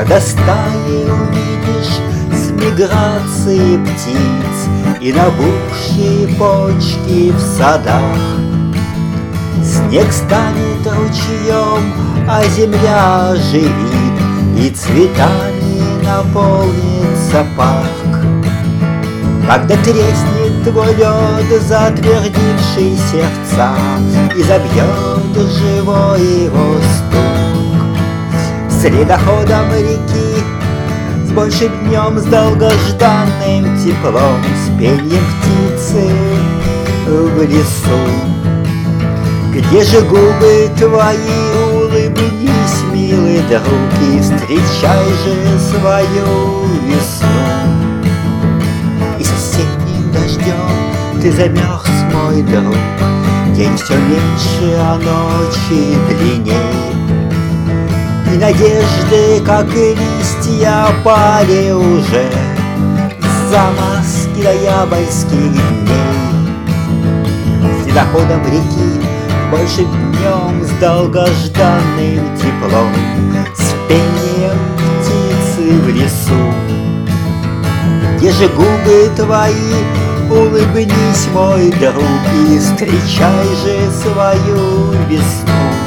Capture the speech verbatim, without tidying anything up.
Когда стаи увидишь с миграцией птиц И набухшие почки в садах, снег станет ручьем, а земля оживит, И цветами наполнится парк. Когда треснет твой лед, затвердивший сердца, И забьет живой его стук, с ледоходом реки, с большим днем, с долгожданным теплом, С пением птицы в лесу. Где же губы твои, улыбнись, милый друг, И встречай же свою весну. И с осенним дождем ты замерз, мой друг, День все меньше, а ночи длинней, И надежды, как и листья, пали уже За маски ноябрьских дней. С ледоходом реки, большим днем, с долгожданным теплом, С пением птицы в лесу. Где же губы твои, улыбнись, мой друг, И встречай же свою весну.